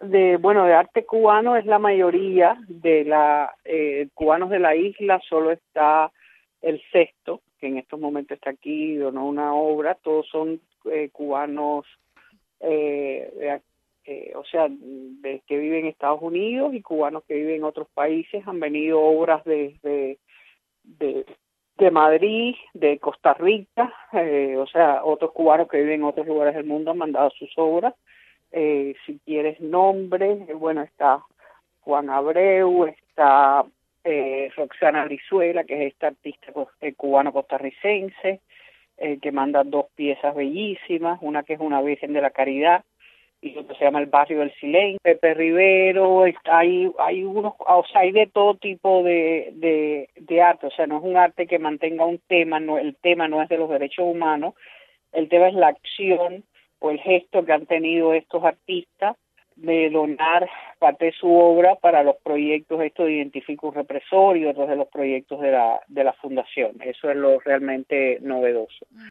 de arte cubano es la mayoría de cubanos de la isla. Solo está el Sexto, que en estos momentos está aquí, donó una obra. Todos son cubanos, o sea, que viven en Estados Unidos, y cubanos que viven en otros países. Han venido obras de, de Madrid, de Costa Rica, o sea, otros cubanos que viven en otros lugares del mundo han mandado sus obras. Si quieres nombres, bueno, está Juan Abreu, está Roxana Brizuela, que es esta artista cubano-costarricense, que manda dos piezas bellísimas, una que es una Virgen de la Caridad y otra se llama El Barrio del Silencio. Pepe Rivero, hay unos, o sea, hay de todo tipo de arte. O sea, no es un arte que mantenga un tema, no, el tema no es de los derechos humanos, el tema es la acción o el gesto que han tenido estos artistas de donar parte de su obra para los proyectos estos de Identifica un Represor y otros de los proyectos de la fundación. Eso es lo realmente novedoso.